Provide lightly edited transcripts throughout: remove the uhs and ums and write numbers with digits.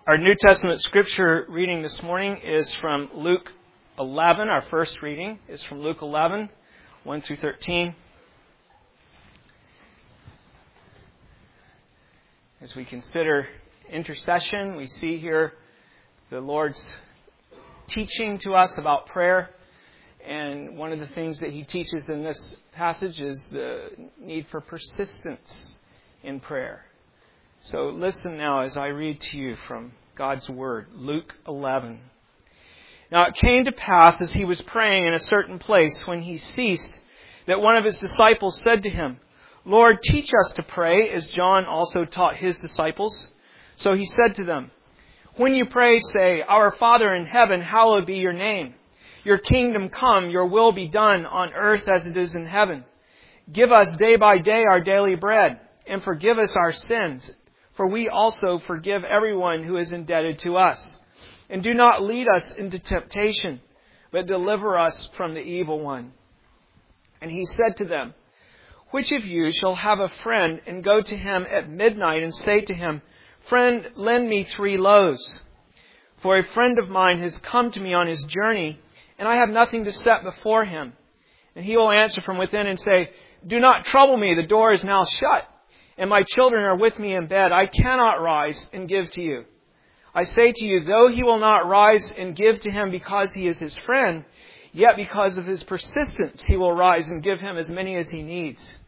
Our New Testament scripture reading this morning is from Luke 11. Our first reading is from Luke 11, 1 through 13. As we consider intercession, we see here the Lord's teaching to us about prayer. And one of the things that He teaches in this passage is the need for persistence in prayer. So listen now as I read to you from God's Word, Luke 11. Now it came to pass as He was praying in a certain place when He ceased, that one of His disciples said to Him, Lord, teach us to pray, as John also taught his disciples. So He said to them, when you pray, say, Our Father in heaven, hallowed be your name. Your kingdom come, your will be done on earth as it is in heaven. Give us day by day our daily bread, and forgive us our sins, for we also forgive everyone who is indebted to us. And do not lead us into temptation, but deliver us from the evil one. And He said to them, which of you shall have a friend and go to him at midnight and say to him, Friend, lend me 3 loaves. For a friend of mine has come to me on his journey, and I have nothing to set before him. And he will answer from within and say, Do not trouble me, the door is now shut, and my children are with me in bed. I cannot rise and give to you. I say to you, though he will not rise and give to him because he is his friend, yet because of his persistence he will rise and give him as many as he needs.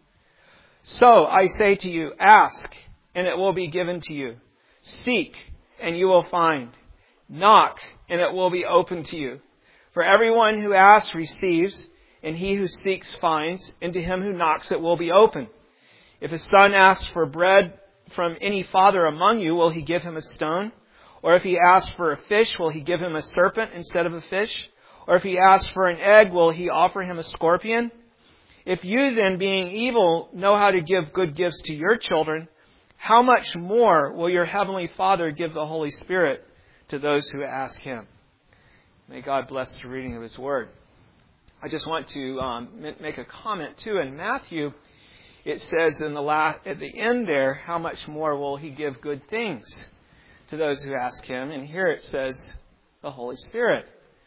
So I say to you, ask, and it will be given to you. Seek, and you will find. Knock, and it will be opened to you. For everyone who asks receives, and he who seeks finds, and to him who knocks it will be opened. If a son asks for bread from any father among you, will he give him a stone? Or if he asks for a fish, will he give him a serpent instead of a fish? Or if he asks for an egg, will he offer him a scorpion? If you then, being evil, know how to give good gifts to your children, how much more will your heavenly Father give the Holy Spirit to those who ask Him? May God bless the reading of His Word. I just want to make a comment too. In Matthew, it says at the end there, how much more will He give good things to those who ask Him? And here it says, the Holy Spirit.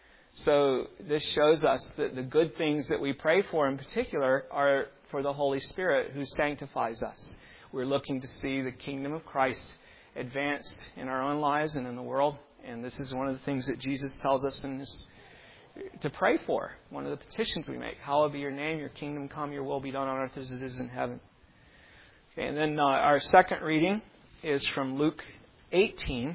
So this shows us that the good things that we pray for in particular are for the Holy Spirit who sanctifies us. We're looking to see the kingdom of Christ advanced in our own lives and in the world. And this is one of the things that Jesus tells us to pray for. One of the petitions we make. Hallowed be your name, your kingdom come, your will be done on earth as it is in heaven. Okay, and then our second reading is from Luke 18.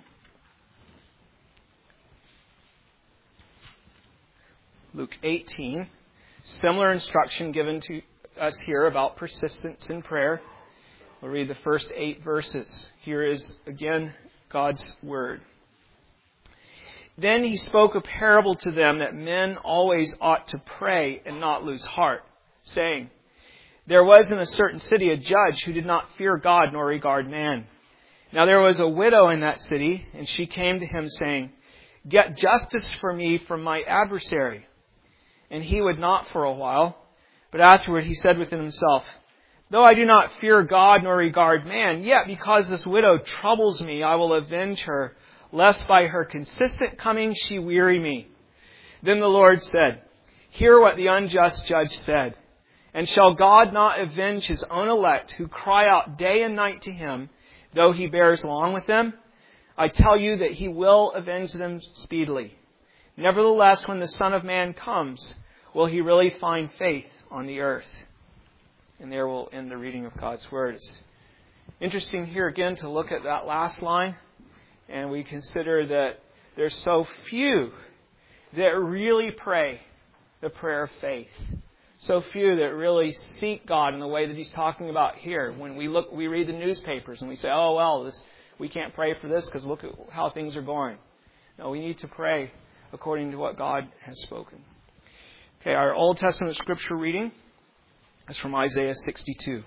Luke 18. Similar instruction given to us here about persistence in prayer. We'll read the first 8 verses. Here is, again, God's Word. Then He spoke a parable to them that men always ought to pray and not lose heart, saying, There was in a certain city a judge who did not fear God nor regard man. Now there was a widow in that city, and she came to him, saying, Get justice for me from my adversary. And he would not for a while, but afterward he said within himself, Though I do not fear God nor regard man, yet because this widow troubles me, I will avenge her, lest by her consistent coming she weary me. Then the Lord said, Hear what the unjust judge said. And shall God not avenge His own elect, who cry out day and night to Him, though He bears long with them? I tell you that He will avenge them speedily. Nevertheless, when the Son of Man comes, will He really find faith on the earth? And there we'll end the reading of God's Word. It's interesting here again to look at that last line. And we consider that there's so few that really pray the prayer of faith. So few that really seek God in the way that He's talking about here. When we read the newspapers and we say, oh, well, we can't pray for this because look at how things are going. No, we need to pray according to what God has spoken. Okay, our Old Testament scripture reading is from Isaiah 62.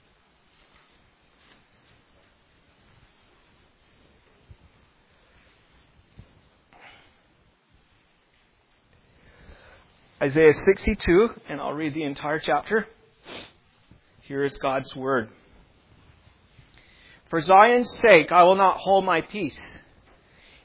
Isaiah 62, and I'll read the entire chapter. Here is God's Word. For Zion's sake, I will not hold my peace.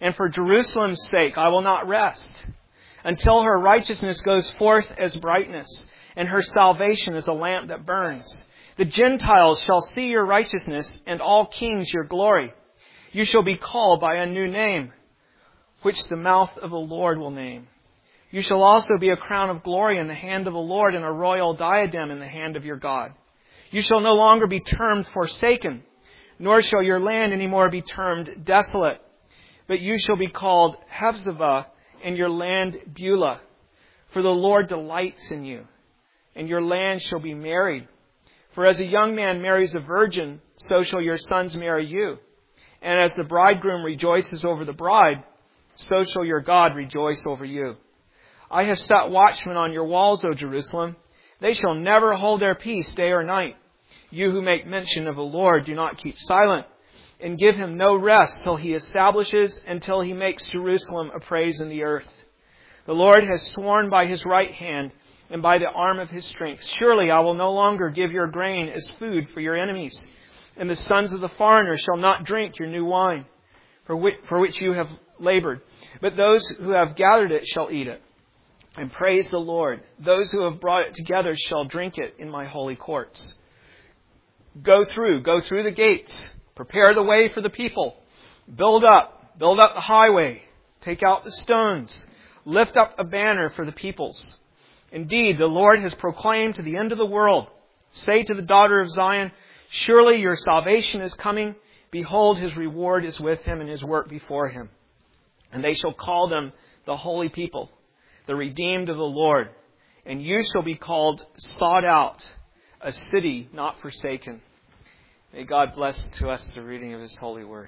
And for Jerusalem's sake I will not rest, until her righteousness goes forth as brightness, and her salvation as a lamp that burns. The Gentiles shall see your righteousness, and all kings your glory. You shall be called by a new name, which the mouth of the Lord will name. You shall also be a crown of glory in the hand of the Lord, and a royal diadem in the hand of your God. You shall no longer be termed forsaken, nor shall your land any more be termed desolate. But you shall be called Hephzibah, and your land Beulah. For the Lord delights in you, and your land shall be married. For as a young man marries a virgin, so shall your sons marry you. And as the bridegroom rejoices over the bride, so shall your God rejoice over you. I have set watchmen on your walls, O Jerusalem. They shall never hold their peace day or night. You who make mention of the Lord, do not keep silent, and give him no rest till he establishes, until he makes Jerusalem a praise in the earth. The Lord has sworn by his right hand and by the arm of his strength. Surely I will no longer give your grain as food for your enemies, and the sons of the foreigner shall not drink your new wine, for which you have labored. But those who have gathered it shall eat it, and praise the Lord. Those who have brought it together shall drink it in my holy courts. Go through the gates. Prepare the way for the people. Build up the highway. Take out the stones. Lift up a banner for the peoples. Indeed, the Lord has proclaimed to the end of the world. Say to the daughter of Zion, surely your salvation is coming. Behold, his reward is with him and his work before him. And they shall call them the holy people, the redeemed of the Lord. And you shall be called sought out, a city not forsaken. May God bless to us the reading of his holy word.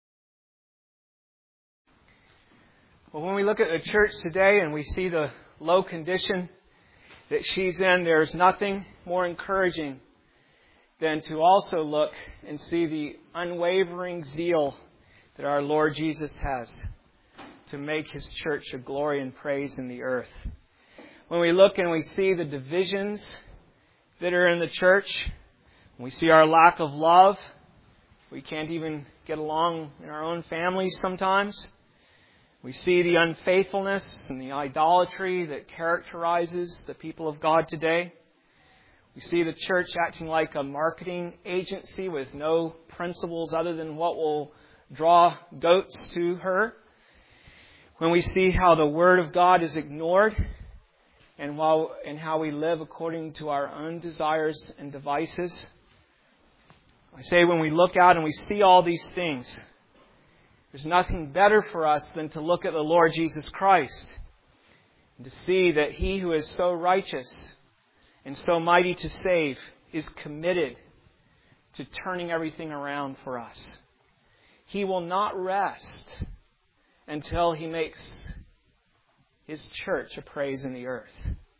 Well, when we look at the church today and we see the low condition that she's in, there's nothing more encouraging than to also look and see the unwavering zeal that our Lord Jesus has to make his church a glory and praise in the earth. When we look and we see the divisions that are in the church, we see our lack of love. We can't even get along in our own families sometimes. We see the unfaithfulness and the idolatry that characterizes the people of God today. We see the church acting like a marketing agency with no principles other than what will draw goats to her. When we see how the Word of God is ignored and how we live according to our own desires and devices. I say when we look out and we see all these things, there's nothing better for us than to look at the Lord Jesus Christ and to see that He who is so righteous and so mighty to save is committed to turning everything around for us. He will not rest until He makes His church a praise in the earth.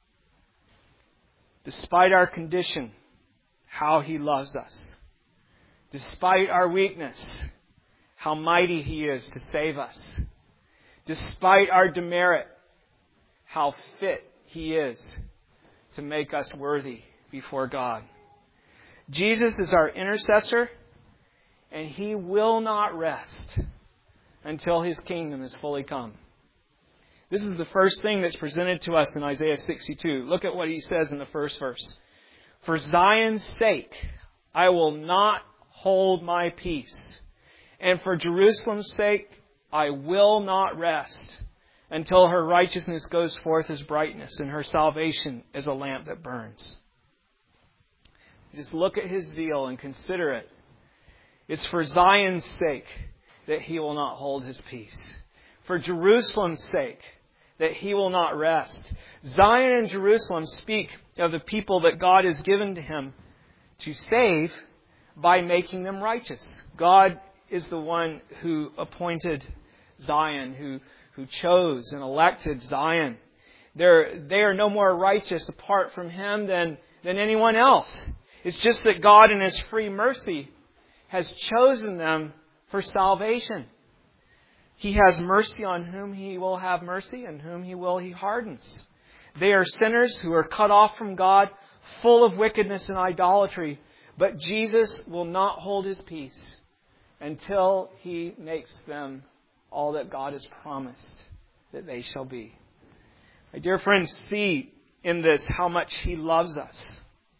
Despite our condition, how He loves us. Despite our weakness, how mighty He is to save us. Despite our demerit, how fit He is to make us worthy before God. Jesus is our intercessor, and He will not rest until His kingdom is fully come. This is the first thing that's presented to us in Isaiah 62. Look at what He says in the first verse. For Zion's sake, I will not hold my peace. And for Jerusalem's sake, I will not rest until her righteousness goes forth as brightness and her salvation as a lamp that burns. Just look at His zeal and consider it. It's for Zion's sake that He will not hold His peace. For Jerusalem's sake that He will not rest. Zion and Jerusalem speak of the people that God has given to Him to save by making them righteous. God is the one who appointed Zion, who chose and elected Zion. They are no more righteous apart from Him than anyone else. It's just that God in His free mercy has chosen them for salvation. He has mercy on whom He will have mercy, and whom He hardens. They are sinners who are cut off from God, full of wickedness and idolatry. But Jesus will not hold His peace until He makes them all that God has promised that they shall be. My dear friends, see in this how much He loves us.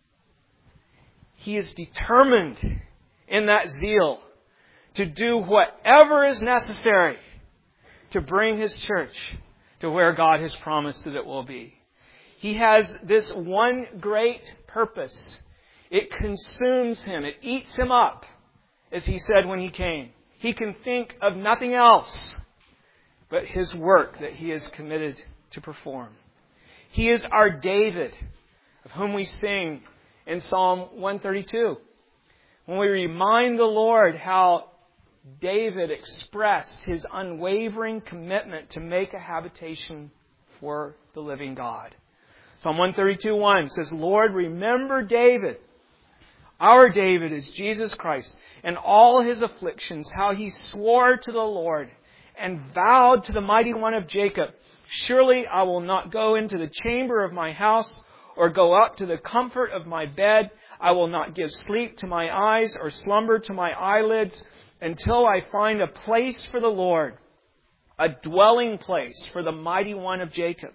He is determined in that zeal to do whatever is necessary to bring His church to where God has promised that it will be. He has this one great purpose. It consumes Him. It eats Him up, as He said when He came. He can think of nothing else but His work that He is committed to perform. He is our David, of whom we sing in Psalm 132. When we remind the Lord how David expressed his unwavering commitment to make a habitation for the living God. Psalm 132:1 says, Lord, remember David. Our David is Jesus Christ, and all his afflictions, how he swore to the Lord and vowed to the Mighty One of Jacob, surely I will not go into the chamber of my house or go up to the comfort of my bed. I will not give sleep to my eyes or slumber to my eyelids until I find a place for the Lord, a dwelling place for the Mighty One of Jacob.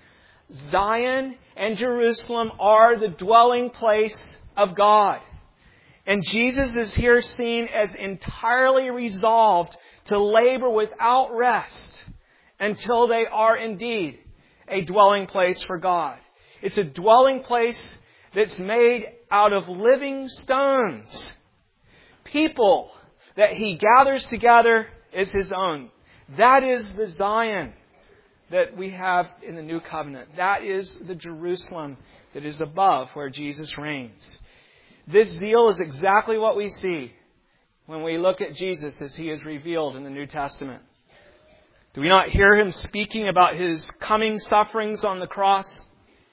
Zion and Jerusalem are the dwelling place of God. And Jesus is here seen as entirely resolved to labor without rest until they are indeed a dwelling place for God. It's a dwelling place that's made out of living stones. People that He gathers together as His own. That is the Zion that we have in the New Covenant. That is the Jerusalem that is above where Jesus reigns. This zeal is exactly what we see when we look at Jesus as He is revealed in the New Testament. Do we not hear Him speaking about His coming sufferings on the cross?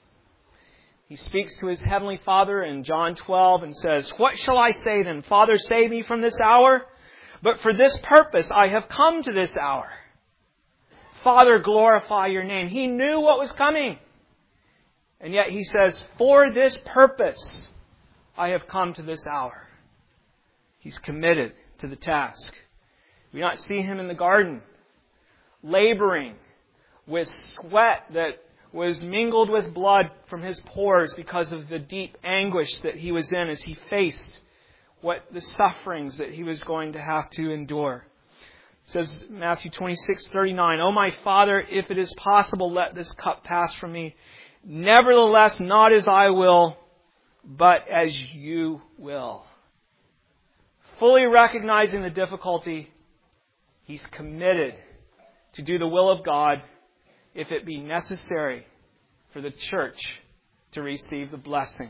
He speaks to His Heavenly Father in John 12 and says, What shall I say then? Father, save me from this hour? But for this purpose I have come to this hour. Father, glorify your name. He knew what was coming. And yet He says, for this purpose I have come to this hour. He's committed to the task. We not see Him in the garden, laboring with sweat that was mingled with blood from His pores because of the deep anguish that He was in as He faced the sufferings that He was going to have to endure. It says Matthew 26:39, O my Father, if it is possible, let this cup pass from me. Nevertheless, not as I will, but as you will. Fully recognizing the difficulty, He's committed to do the will of God if it be necessary for the church to receive the blessing.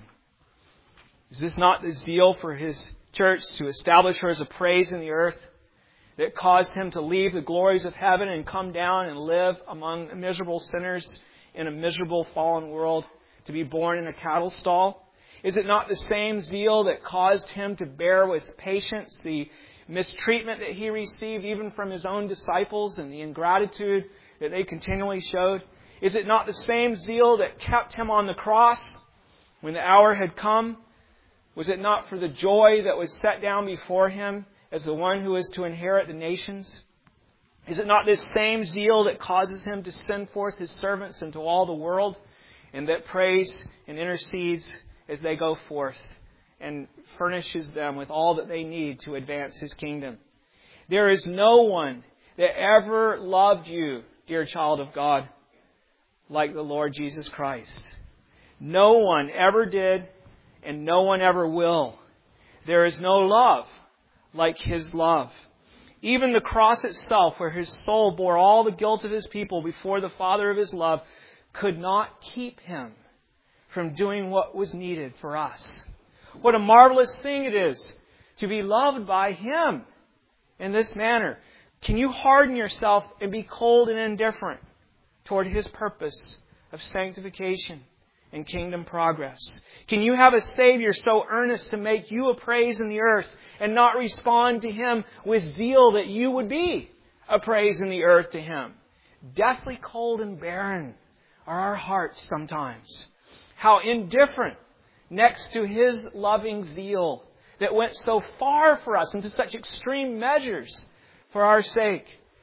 Is this not the zeal for His church to establish her as a praise in the earth that caused Him to leave the glories of heaven and come down and live among miserable sinners in a miserable fallen world, to be born in a cattle stall? Is it not the same zeal that caused Him to bear with patience the mistreatment that He received even from His own disciples and the ingratitude that they continually showed? Is it not the same zeal that kept Him on the cross when the hour had come? Was it not for the joy that was set down before Him as the one who is to inherit the nations? Is it not this same zeal that causes Him to send forth His servants into all the world and that prays and intercedes as they go forth and furnishes them with all that they need to advance His kingdom? There is no one that ever loved you, dear child of God, like the Lord Jesus Christ. No one ever did, and no one ever will. There is no love like His love. Even the cross itself, where His soul bore all the guilt of His people before the Father of His love, could not keep Him from doing what was needed for us. What a marvelous thing it is to be loved by Him in this manner. Can you harden yourself and be cold and indifferent toward His purpose of sanctification and kingdom progress? Can you have a Savior so earnest to make you a praise in the earth and not respond to Him with zeal that you would be a praise in the earth to Him? Deathly cold and barren are our hearts sometimes. How indifferent next to His loving zeal that went so far for us and to such extreme measures for our sake.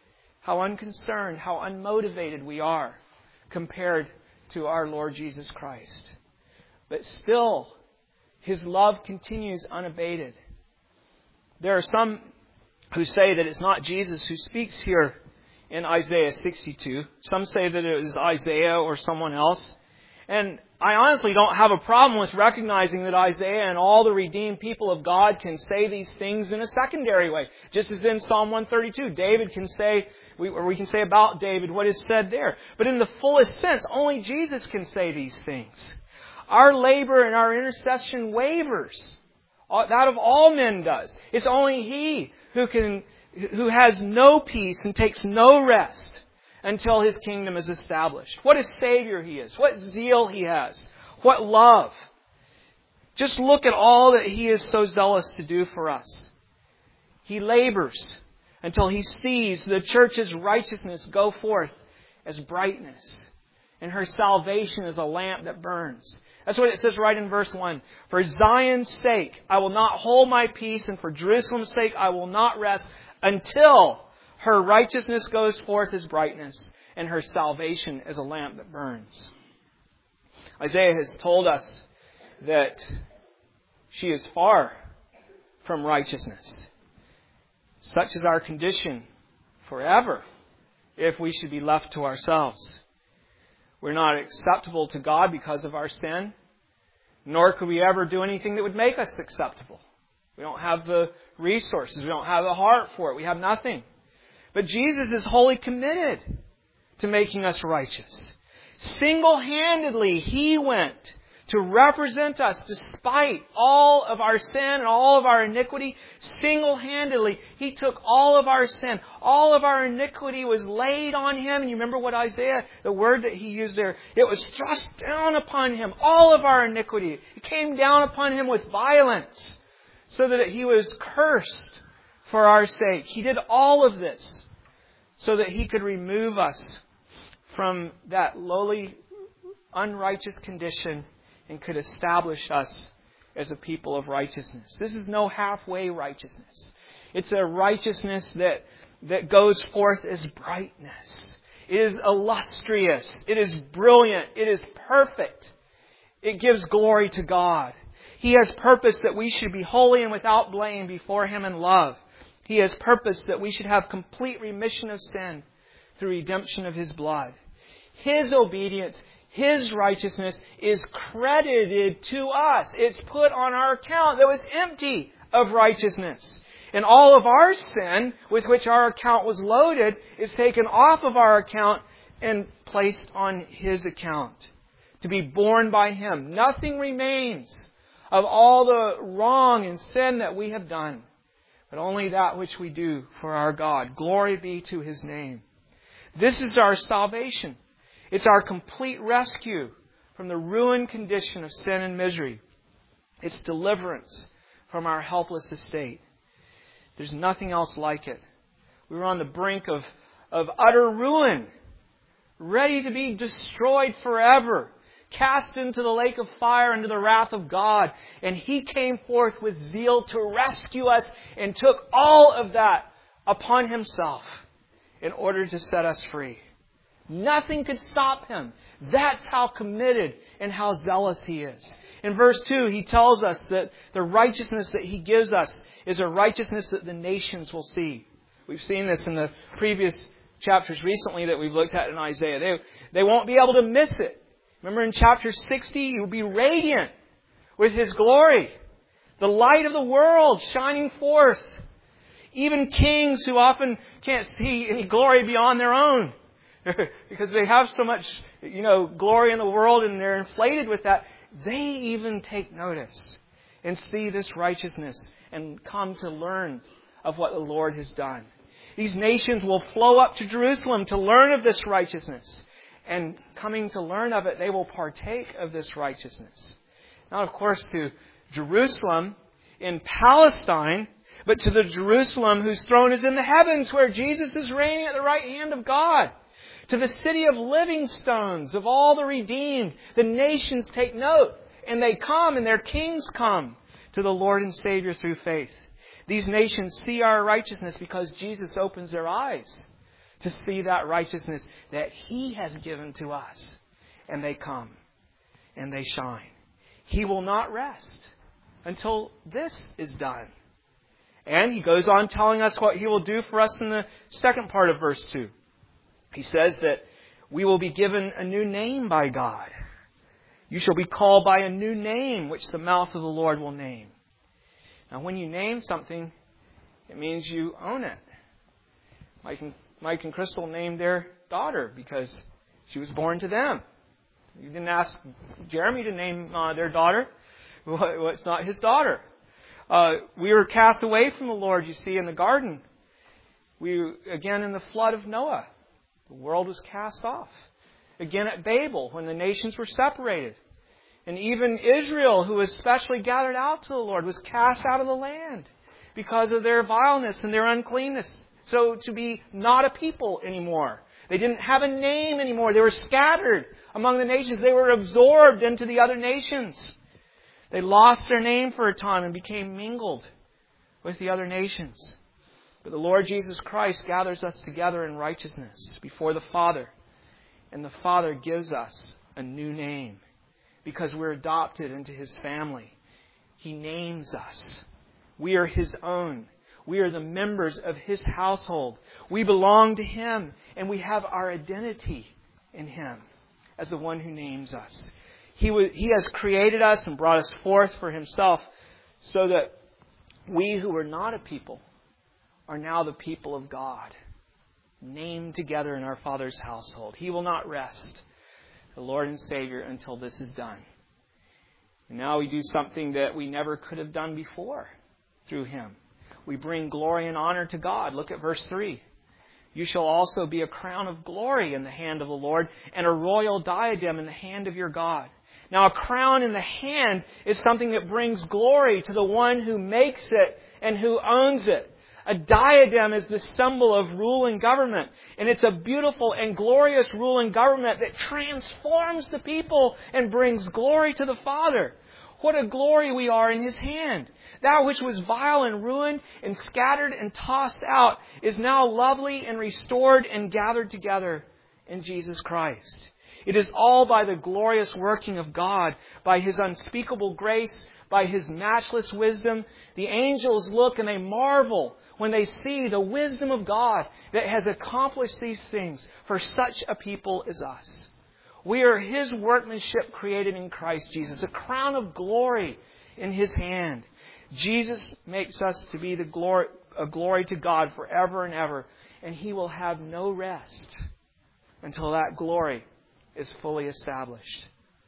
how unconcerned, how unmotivated we are compared to our Lord Jesus Christ. But still, His love continues unabated. There are some who say that it's not Jesus who speaks here in Isaiah 62. Some say that it was Isaiah or someone else. And I honestly don't have a problem with recognizing that Isaiah and all the redeemed people of God can say these things in a secondary way. Just as in Psalm 132, David can say, we can say about David what is said there. But in the fullest sense, only Jesus can say these things. Our labor and our intercession wavers. That of all men does. It's only He who has no peace and takes no rest until His kingdom is established. What a Savior He is. What zeal He has. What love. Just look at all that He is so zealous to do for us. He labors until He sees the church's righteousness go forth as brightness, and her salvation as a lamp that burns. That's what it says right in verse 1. For Zion's sake I will not hold my peace, and for Jerusalem's sake I will not rest until her righteousness goes forth as brightness, and her salvation as a lamp that burns. Isaiah has told us that she is far from righteousness. Such is our condition forever if we should be left to ourselves. We're not acceptable to God because of our sin, nor could we ever do anything that would make us acceptable. We don't have the resources. We don't have the heart for it. We have nothing. But Jesus is wholly committed to making us righteous. Single-handedly, He went to represent us despite all of our sin and all of our iniquity. Single-handedly, He took all of our sin. All of our iniquity was laid on Him. And you remember what Isaiah, the word that he used there, it was thrust down upon Him. All of our iniquity. It came down upon Him with violence so that He was cursed for our sake. He did all of this so that He could remove us from that lowly, unrighteous condition and could establish us as a people of righteousness. This is no halfway righteousness. It's a righteousness that goes forth as brightness. It is illustrious. It is brilliant. It is perfect. It gives glory to God. He has purpose that we should be holy and without blame before Him in love. He has purpose that we should have complete remission of sin through redemption of His blood. His obedience, His righteousness is credited to us. It's put on our account that was empty of righteousness. And all of our sin with which our account was loaded is taken off of our account and placed on His account to be borne by Him. Nothing remains of all the wrong and sin that we have done, but only that which we do for our God. Glory be to His name. This is our salvation. It's our complete rescue from the ruined condition of sin and misery. It's deliverance from our helpless estate. There's nothing else like it. We were on the brink of utter ruin, ready to be destroyed forever, cast into the lake of fire, into the wrath of God. And He came forth with zeal to rescue us and took all of that upon Himself in order to set us free. Nothing could stop Him. That's how committed and how zealous He is. In verse 2, He tells us that the righteousness that He gives us is a righteousness that the nations will see. We've seen this in the previous chapters recently that we've looked at in Isaiah. They won't be able to miss it. Remember in chapter 60, He will be radiant with His glory. The light of the world shining forth. Even kings who often can't see any glory beyond their own because they have so much, glory in the world and they're inflated with that. They even take notice and see this righteousness and come to learn of what the Lord has done. These nations will flow up to Jerusalem to learn of this righteousness. And coming to learn of it, they will partake of this righteousness. Not, of course, to Jerusalem in Palestine, but to the Jerusalem whose throne is in the heavens, where Jesus is reigning at the right hand of God. To the city of living stones, of all the redeemed. The nations take note, and they come, and their kings come to the Lord and Savior through faith. These nations see our righteousness because Jesus opens their eyes to see that righteousness that He has given to us. And they come and they shine. He will not rest until this is done. And He goes on telling us what He will do for us in the second part of verse 2. He says that we will be given a new name by God. You shall be called by a new name which the mouth of the Lord will name. Now when you name something, it means you own it. Mike and Crystal named their daughter because she was born to them. You didn't ask Jeremy to name their daughter. Well, it's not his daughter. We were cast away from the Lord, you see, in the garden. Again, in the flood of Noah, the world was cast off. Again at Babel, when the nations were separated. And even Israel, who was specially gathered out to the Lord, was cast out of the land because of their vileness and their uncleanness. So to be not a people anymore. They didn't have a name anymore. They were scattered among the nations. They were absorbed into the other nations. They lost their name for a time and became mingled with the other nations. But the Lord Jesus Christ gathers us together in righteousness before the Father. And the Father gives us a new name because we're adopted into His family. He names us. We are His own. We are the members of His household. We belong to Him, and we have our identity in Him as the one who names us. He has created us and brought us forth for Himself so that we who were not a people are now the people of God, named together in our Father's household. He will not rest, the Lord and Savior, until this is done. And now we do something that we never could have done before through Him. We bring glory and honor to God. Look at verse 3. You shall also be a crown of glory in the hand of the Lord and a royal diadem in the hand of your God. Now, a crown in the hand is something that brings glory to the one who makes it and who owns it. A diadem is the symbol of rule and government. And it's a beautiful and glorious rule and government that transforms the people and brings glory to the Father. What a glory we are in His hand. That which was vile and ruined and scattered and tossed out is now lovely and restored and gathered together in Jesus Christ. It is all by the glorious working of God, by His unspeakable grace, by His matchless wisdom. The angels look and they marvel when they see the wisdom of God that has accomplished these things for such a people as us. We are His workmanship created in Christ Jesus, a crown of glory in His hand. Jesus makes us to be a glory to God forever and ever, and He will have no rest until that glory is fully established.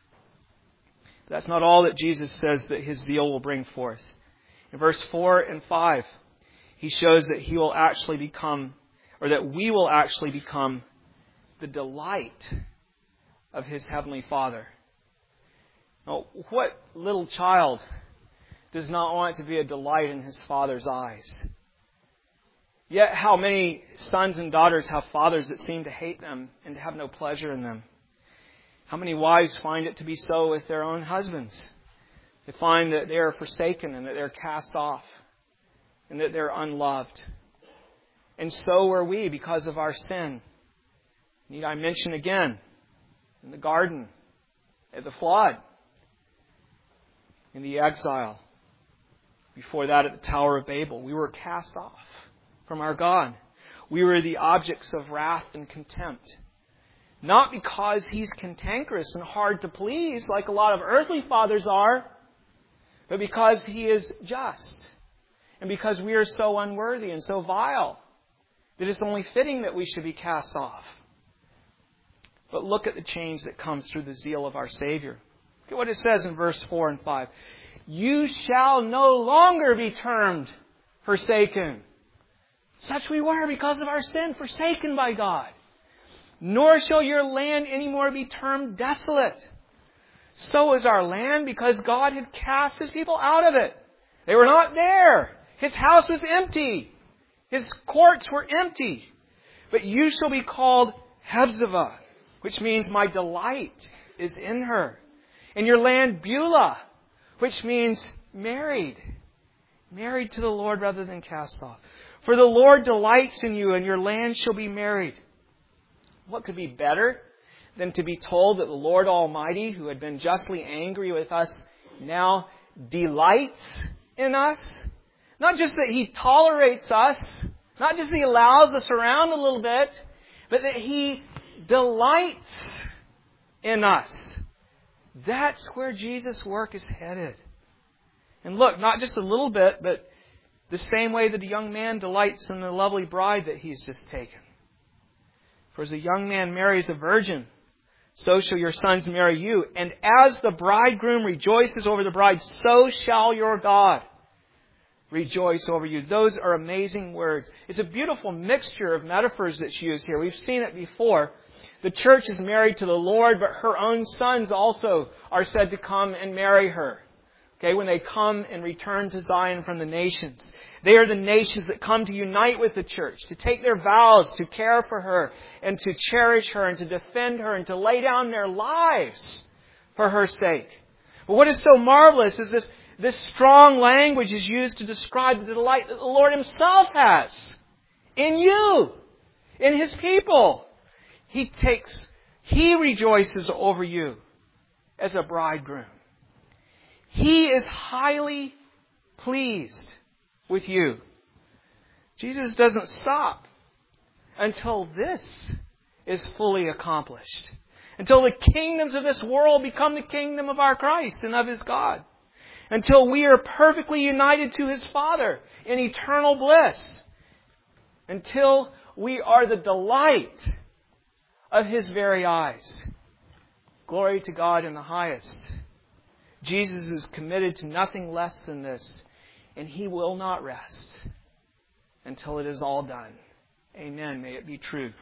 But that's not all that Jesus says that His zeal will bring forth. In verse 4 and 5, He shows that He will actually become, or that we will actually become, the delight of His Heavenly Father. Now, what little child does not want to be a delight in his father's eyes? Yet how many sons and daughters have fathers that seem to hate them and to have no pleasure in them? How many wives find it to be so with their own husbands? They find that they are forsaken and that they're cast off and that they're unloved. And so are we because of our sin. Need I mention again, in the garden, at the flood, in the exile, before that at the Tower of Babel, we were cast off from our God. We were the objects of wrath and contempt. Not because He's cantankerous and hard to please like a lot of earthly fathers are, but because He is just. And because we are so unworthy and so vile that it's only fitting that we should be cast off. But look at the change that comes through the zeal of our Savior. Look at what it says in verse 4 and 5. You shall no longer be termed forsaken. Such we were because of our sin, forsaken by God. Nor shall your land anymore be termed desolate. So is our land because God had cast His people out of it. They were not there. His house was empty. His courts were empty. But you shall be called Hephzibah, which means my delight is in her. And your land Beulah, which means married. Married to the Lord rather than cast off. For the Lord delights in you, and your land shall be married. What could be better than to be told that the Lord Almighty, who had been justly angry with us, now delights in us? Not just that He tolerates us, not just that He allows us around a little bit, but that He delights in us. That's where Jesus' work is headed. And look, not just a little bit, but the same way that a young man delights in the lovely bride that he's just taken. For as a young man marries a virgin, so shall your sons marry you. And as the bridegroom rejoices over the bride, so shall your God rejoice over you. Those are amazing words. It's a beautiful mixture of metaphors that's used here. We've seen it before. The church is married to the Lord, but her own sons also are said to come and marry her. Okay, when they come and return to Zion from the nations. They are the nations that come to unite with the church, to take their vows, to care for her, and to cherish her, and to defend her, and to lay down their lives for her sake. But what is so marvelous is this strong language is used to describe the delight that the Lord Himself has in you, in His people. He rejoices over you as a bridegroom. He is highly pleased with you. Jesus doesn't stop until this is fully accomplished. Until the kingdoms of this world become the kingdom of our Christ and of His God. Until we are perfectly united to His Father in eternal bliss. Until we are the delight of His very eyes. Glory to God in the highest. Jesus is committed to nothing less than this, and He will not rest until it is all done. Amen. May it be true.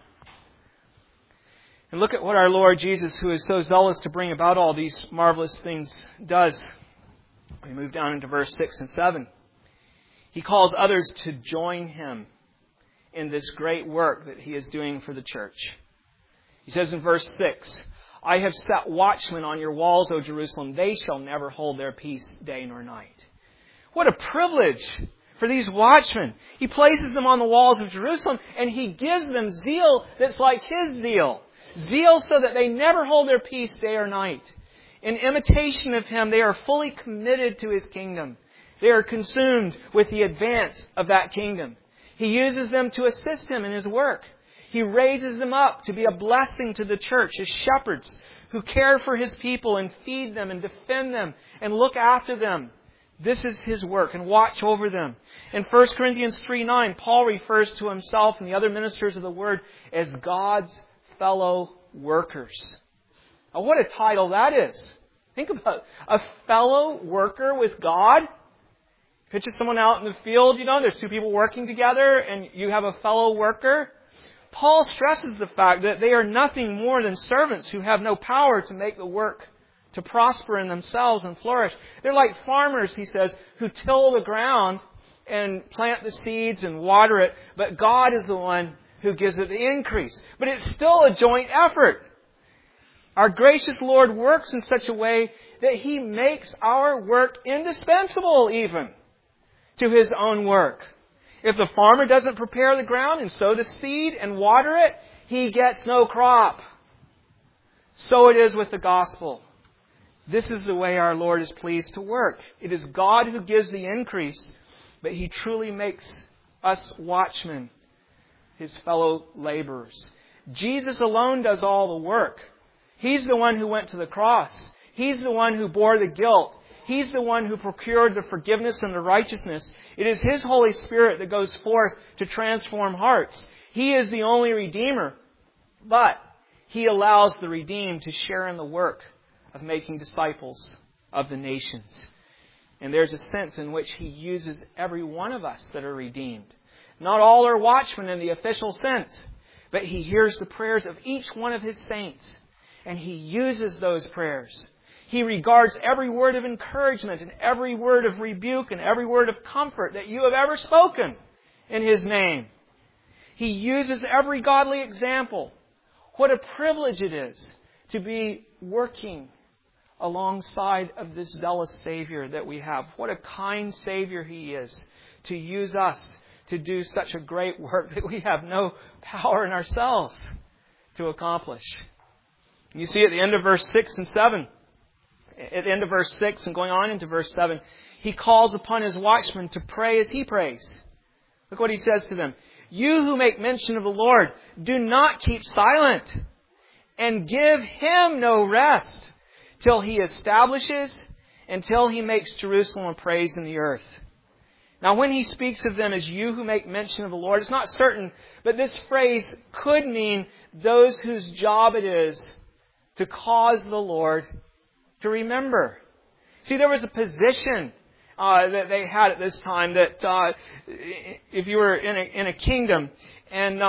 And look at what our Lord Jesus, who is so zealous to bring about all these marvelous things, does. We move down into verse 6 and 7. He calls others to join Him in this great work that He is doing for the church. He says in verse 6, I have set watchmen on your walls, O Jerusalem. They shall never hold their peace day nor night. What a privilege for these watchmen. He places them on the walls of Jerusalem and He gives them zeal that's like His zeal. Zeal so that they never hold their peace day or night. In imitation of Him, they are fully committed to His kingdom. They are consumed with the advance of that kingdom. He uses them to assist Him in His work. He raises them up to be a blessing to the church as shepherds who care for His people and feed them and defend them and look after them. This is His work, and watch over them. In 1 Corinthians 3:9, Paul refers to himself and the other ministers of the Word as God's fellow workers. Now, what a title that is. Think about it. A fellow worker with God. Picture someone out in the field, there's two people working together and you have a fellow worker. Paul stresses the fact that they are nothing more than servants who have no power to make the work to prosper in themselves and flourish. They're like farmers, he says, who till the ground and plant the seeds and water it, but God is the one who gives it the increase. But it's still a joint effort. Our gracious Lord works in such a way that He makes our work indispensable even to His own work. If the farmer doesn't prepare the ground and sow the seed and water it, he gets no crop. So it is with the gospel. This is the way our Lord is pleased to work. It is God who gives the increase, but He truly makes us watchmen, His fellow laborers. Jesus alone does all the work. He's the one who went to the cross. He's the one who bore the guilt. He's the one who procured the forgiveness and the righteousness. It is His Holy Spirit that goes forth to transform hearts. He is the only Redeemer, but He allows the redeemed to share in the work of making disciples of the nations. And there's a sense in which He uses every one of us that are redeemed. Not all are watchmen in the official sense, but He hears the prayers of each one of His saints, and He uses those prayers. He regards every word of encouragement and every word of rebuke and every word of comfort that you have ever spoken in His name. He uses every godly example. What a privilege it is to be working alongside of this zealous Savior that we have. What a kind Savior He is to use us to do such a great work that we have no power in ourselves to accomplish. You see at the end of verse 6 and 7, at the end of verse 6 and going on into verse 7, he calls upon his watchmen to pray as he prays. Look what he says to them. You who make mention of the Lord, do not keep silent, and give him no rest till he establishes, until he makes Jerusalem a praise in the earth. Now when he speaks of them as you who make mention of the Lord, it's not certain, but this phrase could mean those whose job it is to cause the Lord to remember. See, there was a position that they had at this time that if you were in a kingdom, and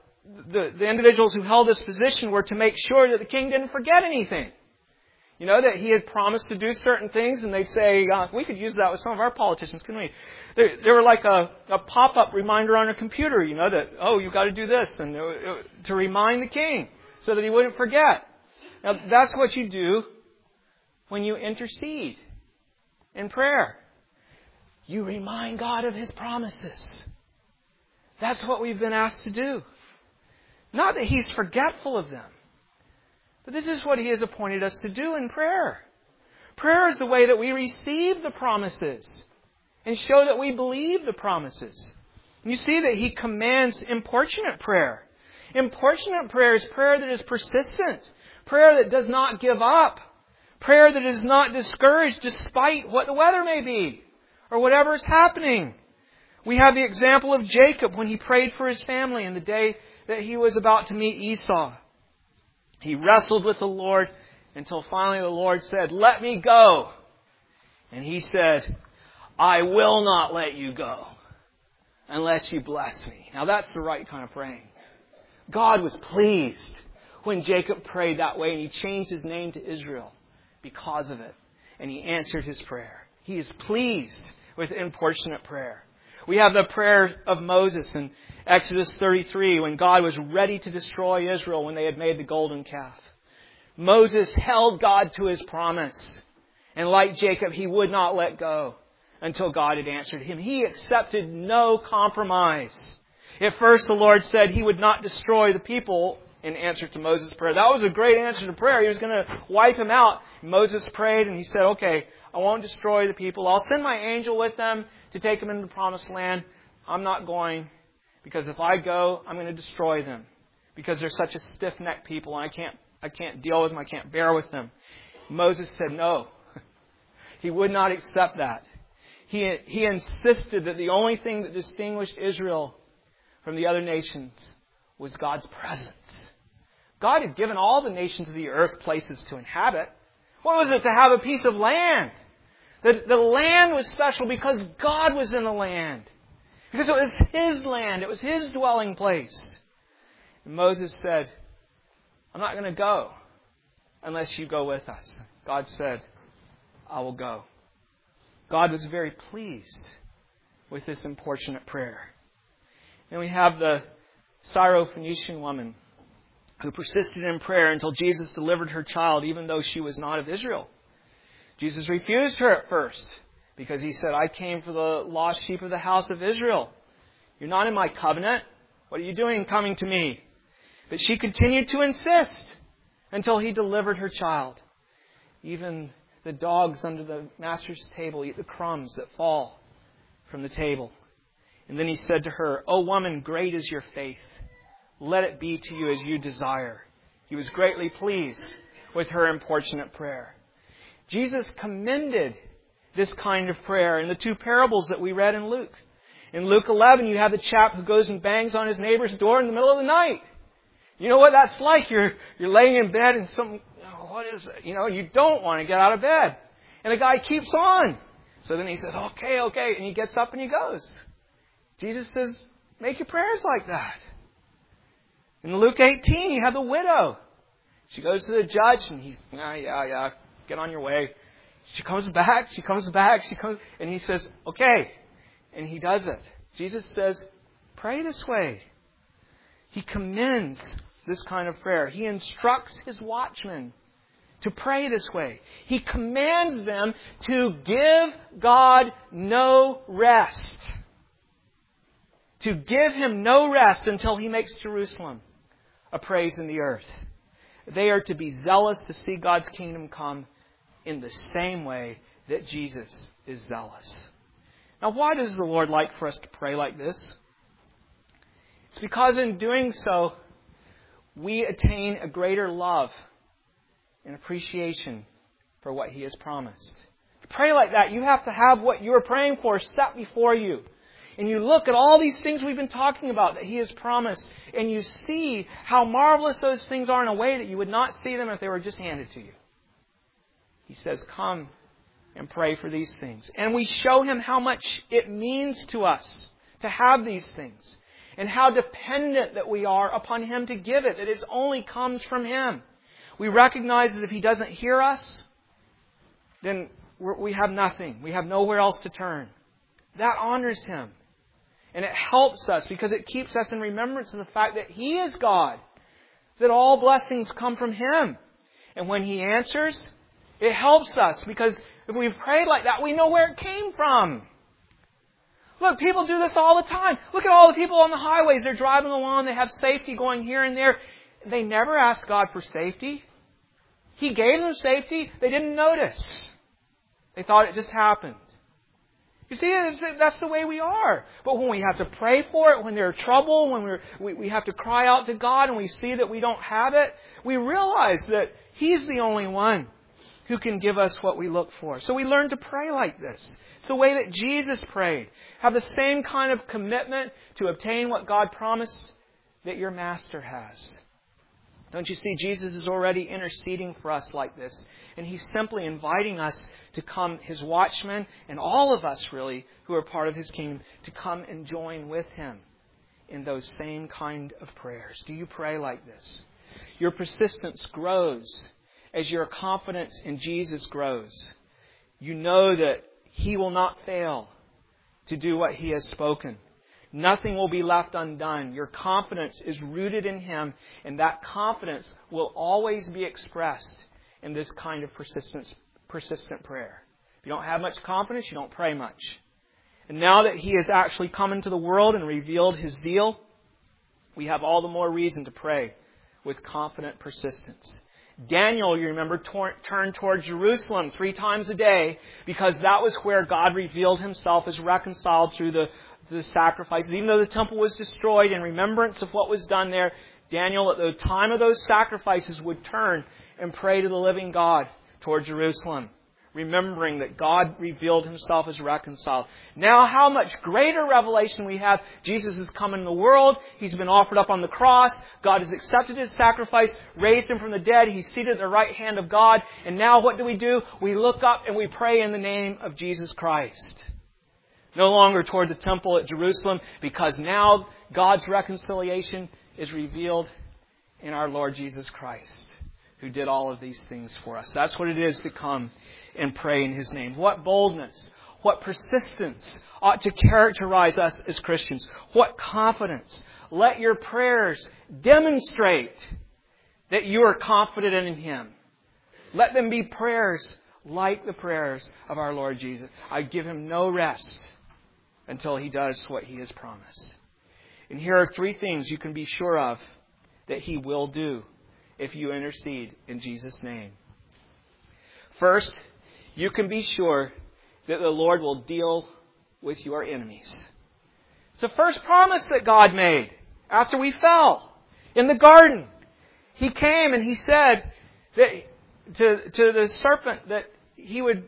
the individuals who held this position were to make sure that the king didn't forget anything. You know, that he had promised to do certain things, and they'd say, we could use that with some of our politicians, couldn't we? They were like a pop-up reminder on a computer, you know, that, you've got to do this, and to remind the king so that he wouldn't forget. Now, that's what you do when you intercede in prayer. You remind God of His promises. That's what we've been asked to do. Not that He's forgetful of them, but this is what He has appointed us to do in prayer. Prayer is the way that we receive the promises and show that we believe the promises. And you see that He commands importunate prayer. Importunate prayer is prayer that is persistent. Prayer that does not give up. Prayer that is not discouraged despite what the weather may be or whatever is happening. We have the example of Jacob when he prayed for his family in the day that he was about to meet Esau. He wrestled with the Lord until finally the Lord said, let me go. And he said, I will not let you go unless you bless me. Now that's the right kind of praying. God was pleased when Jacob prayed that way, and he changed his name to Israel because of it. And he answered his prayer. He is pleased with importunate prayer. We have the prayer of Moses in Exodus 33 when God was ready to destroy Israel when they had made the golden calf. Moses held God to His promise. And like Jacob, he would not let go until God had answered him. He accepted no compromise. At first the Lord said He would not destroy the people in answer to Moses' prayer. That was a great answer to prayer. He was going to wipe them out. Moses prayed and he said, okay, I won't destroy the people. I'll send my angel with them to take them into the promised land. I'm not going, because if I go, I'm going to destroy them. Because they're such a stiff-necked people and I can't deal with them. I can't bear with them. Moses said no. He would not accept that. He insisted that the only thing that distinguished Israel from the other nations was God's presence. God had given all the nations of the earth places to inhabit. What was it to have a piece of land? The land was special because God was in the land. Because it was His land. It was His dwelling place. And Moses said, I'm not going to go unless you go with us. God said, I will go. God was very pleased with this importunate prayer. And we have the Syrophoenician woman who persisted in prayer until Jesus delivered her child, even though she was not of Israel. Jesus refused her at first because He said, I came for the lost sheep of the house of Israel. You're not in my covenant. What are you doing coming to me? But she continued to insist until He delivered her child. Even the dogs under the master's table eat the crumbs that fall from the table. And then He said to her, O woman, great is your faith. Let it be to you as you desire. He was greatly pleased with her importunate prayer. Jesus commended this kind of prayer in the two parables that we read in Luke. In Luke 11, you have the chap who goes and bangs on his neighbor's door in the middle of the night. You know what that's like? You're laying in bed and what is it? You don't want to get out of bed. And the guy keeps on. So then he says, okay. And he gets up and he goes. Jesus says, make your prayers like that. In Luke 18, you have the widow. She goes to the judge and he's, yeah, get on your way. She comes back, and he says, okay. And he does it. Jesus says, pray this way. He commends this kind of prayer. He instructs His watchmen to pray this way. He commands them to give God no rest to give Him no rest until He makes Jerusalem a praise in the earth. They are to be zealous to see God's kingdom come in the same way that Jesus is zealous. Now, why does the Lord like for us to pray like this? It's because in doing so, we attain a greater love and appreciation for what He has promised. To pray like that, you have to have what you are praying for set before you. And you look at all these things we've been talking about that He has promised, and you see how marvelous those things are in a way that you would not see them if they were just handed to you. He says, come and pray for these things. And we show Him how much it means to us to have these things, and how dependent that we are upon Him to give it, that it only comes from Him. We recognize that if He doesn't hear us, then we have nothing. We have nowhere else to turn. That honors Him. And it helps us because it keeps us in remembrance of the fact that He is God, that all blessings come from Him. And when He answers, it helps us because if we've prayed like that, we know where it came from. Look, people do this all the time. Look at all the people on the highways. They're driving along. They have safety going here and there. They never ask God for safety. He gave them safety. They didn't notice. They thought it just happened. You see, that's the way we are. But when we have to pray for it, when there's trouble, when we have to cry out to God and we see that we don't have it, we realize that He's the only one who can give us what we look for. So we learn to pray like this. It's the way that Jesus prayed. Have the same kind of commitment to obtain what God promised that your Master has. Don't you see, Jesus is already interceding for us like this. And He's simply inviting us to come, His watchmen, and all of us really, who are part of His kingdom, to come and join with Him in those same kind of prayers. Do you pray like this? Your persistence grows as your confidence in Jesus grows. You know that He will not fail to do what He has spoken. Nothing will be left undone. Your confidence is rooted in Him, and that confidence will always be expressed in this kind of persistent prayer. If you don't have much confidence, you don't pray much. And now that He has actually come into the world and revealed His zeal, we have all the more reason to pray with confident persistence. Daniel, you remember, turned toward Jerusalem 3 times a day because that was where God revealed Himself as reconciled through the sacrifices. Even though the temple was destroyed, in remembrance of what was done there, Daniel at the time of those sacrifices would turn and pray to the living God toward Jerusalem, remembering that God revealed Himself as reconciled. Now how much greater revelation we have. Jesus has come into the world. He's been offered up on the cross. God has accepted His sacrifice, raised Him from the dead. He's seated at the right hand of God. And now what do? We look up and we pray in the name of Jesus Christ. No longer toward the temple at Jerusalem, because now God's reconciliation is revealed in our Lord Jesus Christ, who did all of these things for us. That's what it is to come and pray in His name. What boldness, what persistence ought to characterize us as Christians. What confidence. Let your prayers demonstrate that you are confident in Him. Let them be prayers like the prayers of our Lord Jesus. I give Him no rest until He does what He has promised. And here are 3 things you can be sure of that He will do if you intercede in Jesus' name. First, you can be sure that the Lord will deal with your enemies. It's the first promise that God made after we fell in the garden. He came and He said that to the serpent that He would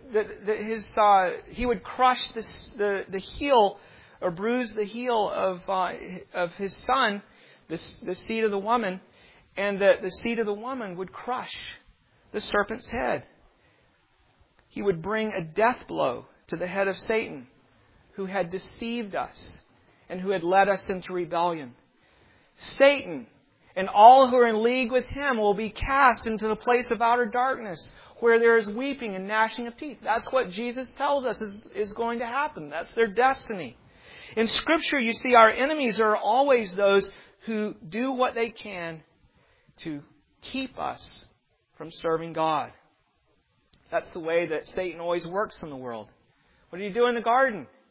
crush the heel or bruise the heel of His son, the seed of the woman, and that the seed of the woman would crush the serpent's head. He would bring a death blow to the head of Satan, who had deceived us and who had led us into rebellion. Satan and all who are in league with him will be cast into the place of outer darkness, where there is weeping and gnashing of teeth. That's what Jesus tells us is going to happen. That's their destiny. In Scripture, you see, our enemies are always those who do what they can to keep us from serving God. That's the way that Satan always works in the world. What did he do in the garden?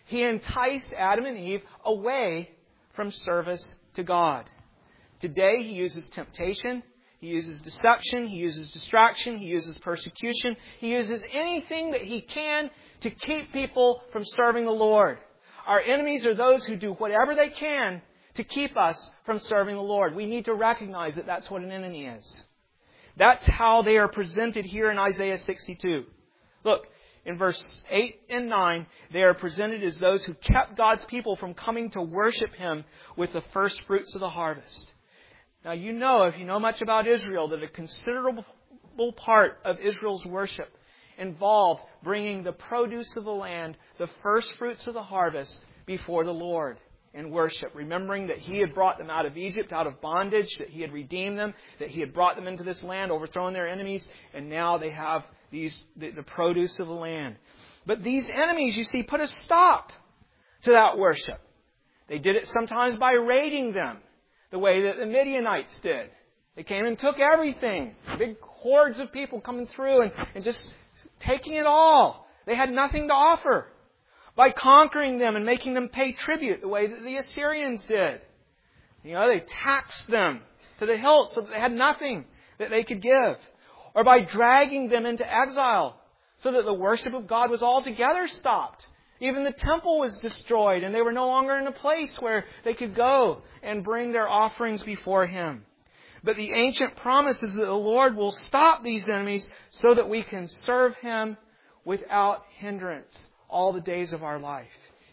He enticed Adam and Eve away from service to God. Today, he uses temptation, he uses deception, he uses distraction, he uses persecution, he uses anything that he can to keep people from serving the Lord. Our enemies are those who do whatever they can to keep us from serving the Lord. We need to recognize that that's what an enemy is. That's how they are presented here in Isaiah 62. Look, in verse 8 and 9, they are presented as those who kept God's people from coming to worship Him with the first fruits of the harvest. Now you know, if you know much about Israel, that a considerable part of Israel's worship involved bringing the produce of the land, the first fruits of the harvest, before the Lord in worship. Remembering that He had brought them out of Egypt, out of bondage, that He had redeemed them, that He had brought them into this land, overthrown their enemies, and now they have the produce of the land. But these enemies, you see, put a stop to that worship. They did it sometimes by raiding them, the way that the Midianites did. They came and took everything. Big hordes of people coming through and just taking it all. They had nothing to offer. By conquering them and making them pay tribute, the way that the Assyrians did. They taxed them to the hilt so that they had nothing that they could give. Or by dragging them into exile so that the worship of God was altogether stopped. Even the temple was destroyed and they were no longer in a place where they could go and bring their offerings before Him. But the ancient promise is that the Lord will stop these enemies so that we can serve Him without hindrance all the days of our life.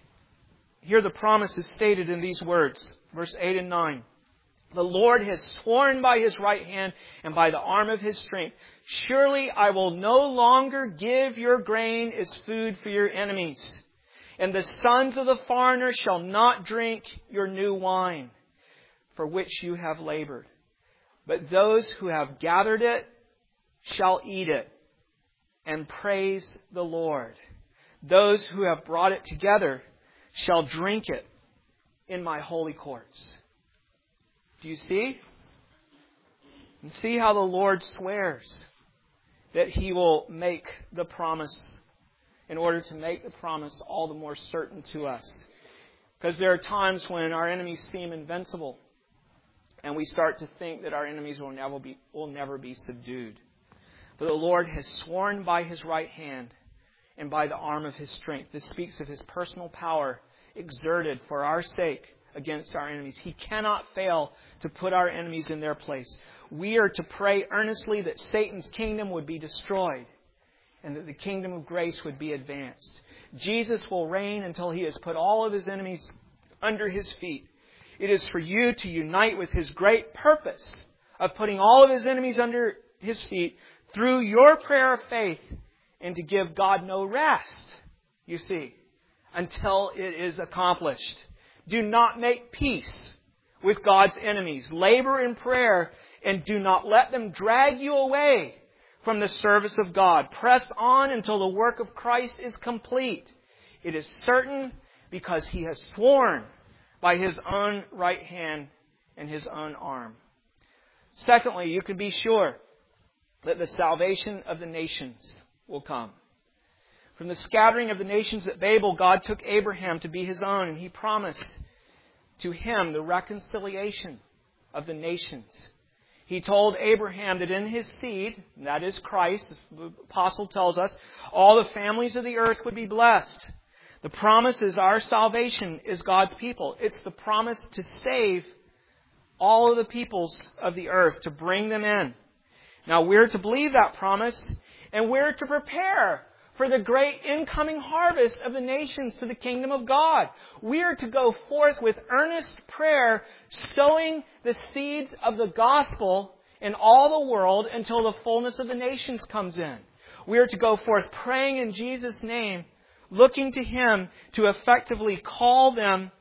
Here the promise is stated in these words, verse 8 and 9. The Lord has sworn by His right hand and by the arm of His strength, surely I will no longer give your grain as food for your enemies, and the sons of the foreigner shall not drink your new wine, for which you have labored. But those who have gathered it shall eat it and praise the Lord. Those who have brought it together shall drink it in my holy courts. Do you see? And see how the Lord swears that He will make the promise in order to make the promise all the more certain to us. Because there are times when our enemies seem invincible and we start to think that our enemies will never be subdued. But the Lord has sworn by His right hand and by the arm of His strength. This speaks of His personal power exerted for our sake against our enemies. He cannot fail to put our enemies in their place. We are to pray earnestly that Satan's kingdom would be destroyed and that the kingdom of grace would be advanced. Jesus will reign until He has put all of His enemies under His feet. It is for you to unite with His great purpose of putting all of His enemies under His feet through your prayer of faith, and to give God no rest, you see, until it is accomplished. Do not make peace with God's enemies. Labor in prayer and do not let them drag you away from the service of God. Press on until the work of Christ is complete. It is certain because He has sworn by His own right hand and His own arm. Secondly, you can be sure that the salvation of the nations will come. From the scattering of the nations at Babel, God took Abraham to be His own, and He promised to him the reconciliation of the nations. He told Abraham that in his seed, that is Christ, as the apostle tells us, all the families of the earth would be blessed. The promise is our salvation is God's people. It's the promise to save all of the peoples of the earth, to bring them in. Now we're to believe that promise, and we're to prepare for the great incoming harvest of the nations to the kingdom of God. We are to go forth with earnest prayer, sowing the seeds of the gospel in all the world until the fullness of the nations comes in. We are to go forth praying in Jesus' name, looking to Him to effectively call them,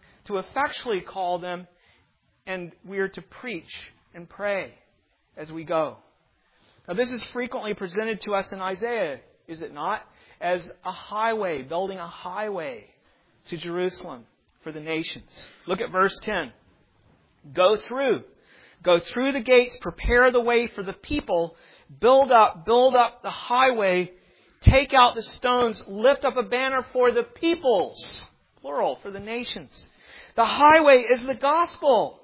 and we are to preach and pray as we go. Now this is frequently presented to us in Isaiah, is it not? As a highway, building a highway to Jerusalem for the nations. Look at verse 10. Go through the gates, prepare the way for the people, build up the highway, take out the stones, lift up a banner for the peoples. plural, for the nations. The highway is the gospel.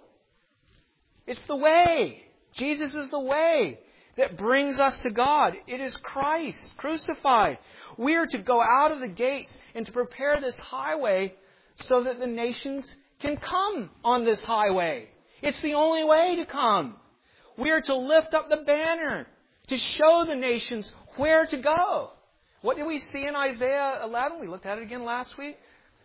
It's the way. Jesus is the way that brings us to God. It is Christ crucified. We are to go out of the gates and to prepare this highway so that the nations can come on this highway. It's the only way to come. We are to lift up the banner to show the nations where to go. What did we see in Isaiah 11? We looked at it again last week.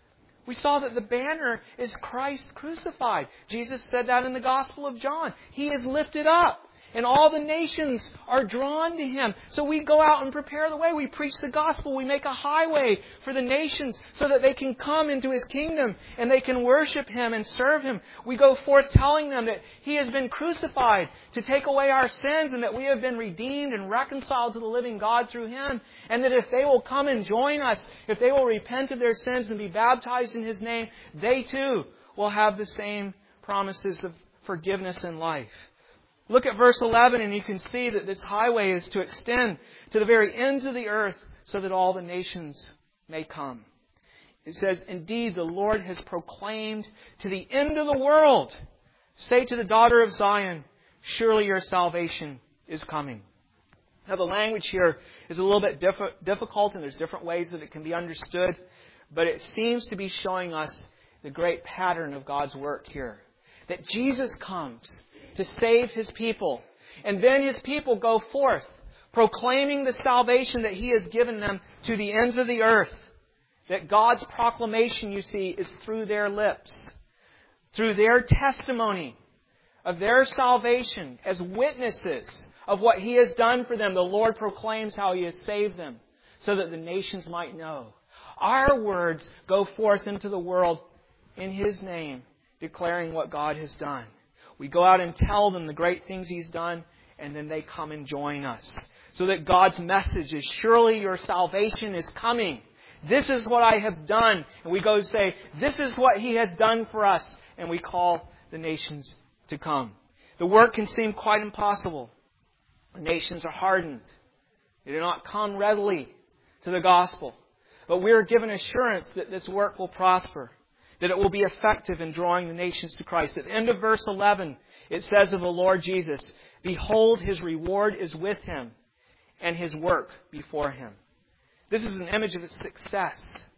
We saw that the banner is Christ crucified. Jesus said that in the Gospel of John. He is lifted up, and all the nations are drawn to Him. So we go out and prepare the way. We preach the gospel. We make a highway for the nations so that they can come into His kingdom and they can worship Him and serve Him. We go forth telling them that He has been crucified to take away our sins and that we have been redeemed and reconciled to the living God through Him. And that if they will come and join us, if they will repent of their sins and be baptized in His name, they too will have the same promises of forgiveness and life. Look at verse 11 and you can see that this highway is to extend to the very ends of the earth so that all the nations may come. It says, indeed, the Lord has proclaimed to the end of the world, say to the daughter of Zion, surely your salvation is coming. Now the language here is a little bit difficult and there's different ways that it can be understood, but it seems to be showing us the great pattern of God's work here. That Jesus comes to save His people. And then His people go forth, proclaiming the salvation that He has given them to the ends of the earth. That God's proclamation, you see, is through their lips. Through their testimony of their salvation as witnesses of what He has done for them. The Lord proclaims how He has saved them so that the nations might know. Our words go forth into the world in His name, declaring what God has done. We go out and tell them the great things He's done, and then they come and join us. So that God's message is, surely your salvation is coming. This is what I have done. And we go and say, this is what He has done for us. And we call the nations to come. The work can seem quite impossible. The nations are hardened. They do not come readily to the gospel. But we are given assurance that this work will prosper. That it will be effective in drawing the nations to Christ. At the end of verse 11, it says of the Lord Jesus, behold, His reward is with Him, and His work before Him. This is an image of His success.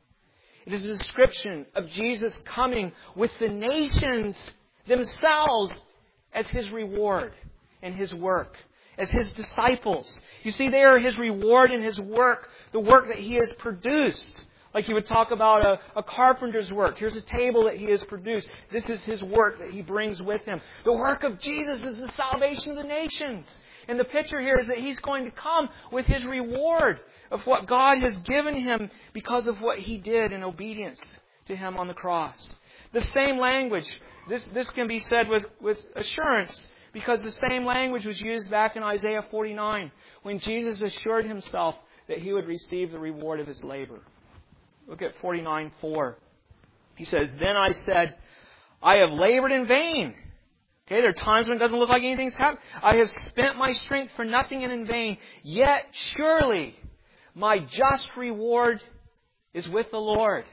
It is a description of Jesus coming with the nations themselves as His reward and His work, as His disciples. You see, they are His reward and His work, the work that He has produced. Like you would talk about a carpenter's work. Here's a table that he has produced. This is his work that he brings with him. The work of Jesus is the salvation of the nations. And the picture here is that He's going to come with His reward of what God has given Him because of what He did in obedience to Him on the cross. The same language, this can be said with assurance, because the same language was used back in Isaiah 49 when Jesus assured Himself that He would receive the reward of His labor. Look at 49:4. He says, then I said, I have labored in vain. Okay, there are times when it doesn't look like anything's happened. I have spent my strength for nothing and in vain. Yet surely my just reward is with the Lord,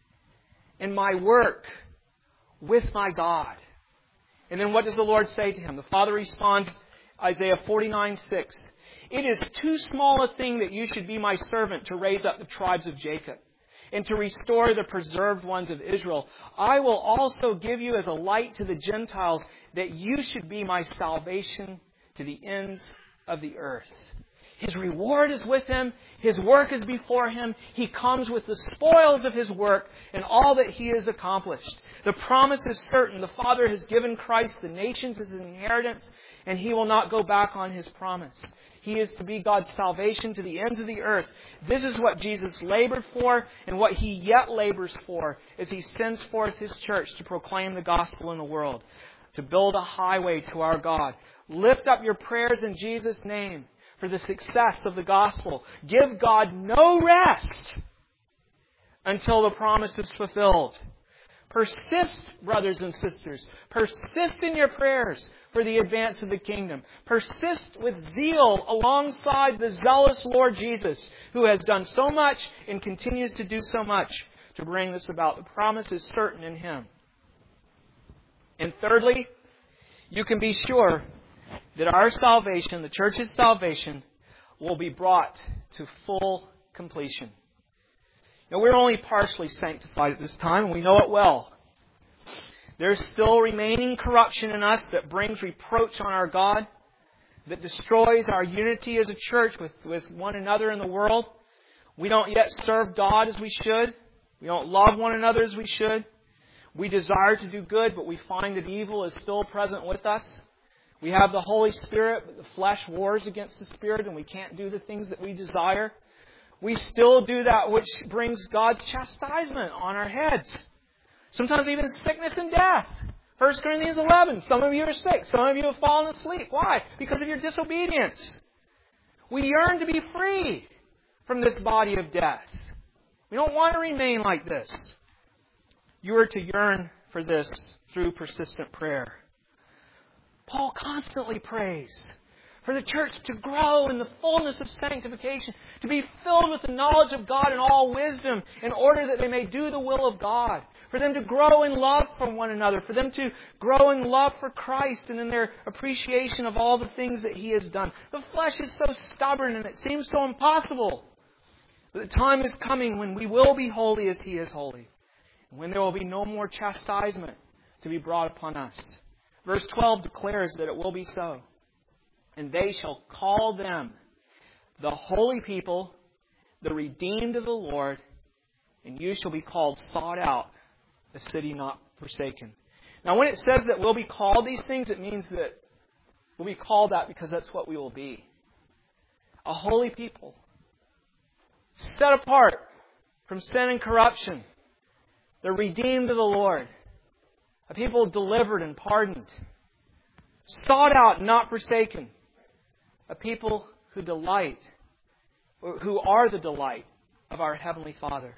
and my work with my God. And then what does the Lord say to him? The Father responds, Isaiah 49:6. It is too small a thing that you should be my servant to raise up the tribes of Jacob and to restore the preserved ones of Israel. I will also give you as a light to the Gentiles, that you should be my salvation to the ends of the earth. His reward is with Him. His work is before Him. He comes with the spoils of His work and all that He has accomplished. The promise is certain. The Father has given Christ the nations as an inheritance, and He will not go back on His promise. He is to be God's salvation to the ends of the earth. This is what Jesus labored for and what He yet labors for as He sends forth His church to proclaim the gospel in the world, to build a highway to our God. Lift up your prayers in Jesus' name for the success of the gospel. Give God no rest until the promise is fulfilled. Persist, brothers and sisters. Persist in your prayers for the advance of the kingdom. Persist with zeal alongside the zealous Lord Jesus, who has done so much and continues to do so much to bring this about. The promise is certain in Him. And thirdly, you can be sure that our salvation, the church's salvation, will be brought to full completion. Now, we're only partially sanctified at this time, and we know it well. There's still remaining corruption in us that brings reproach on our God, that destroys our unity as a church with one another in the world. We don't yet serve God as we should. We don't love one another as we should. We desire to do good, but we find that evil is still present with us. We have the Holy Spirit, but the flesh wars against the Spirit, and we can't do the things that we desire. We still do that which brings God's chastisement on our heads. Sometimes even sickness and death. 1 Corinthians 11, some of you are sick. Some of you have fallen asleep. Why? Because of your disobedience. We yearn to be free from this body of death. We don't want to remain like this. You are to yearn for this through persistent prayer. Paul constantly prays for the church to grow in the fullness of sanctification, to be filled with the knowledge of God and all wisdom, in order that they may do the will of God, for them to grow in love for one another, for them to grow in love for Christ and in their appreciation of all the things that He has done. The flesh is so stubborn and it seems so impossible. But the time is coming when we will be holy as He is holy, and when there will be no more chastisement to be brought upon us. Verse 12 declares that it will be so. And they shall call them the holy people, the redeemed of the Lord, and you shall be called sought out, a city not forsaken. Now, when it says that we'll be called these things, it means that we'll be called that because that's what we will be. A holy people, set apart from sin and corruption, the redeemed of the Lord, a people delivered and pardoned, sought out, not forsaken, a people who delight, who are the delight of our Heavenly Father.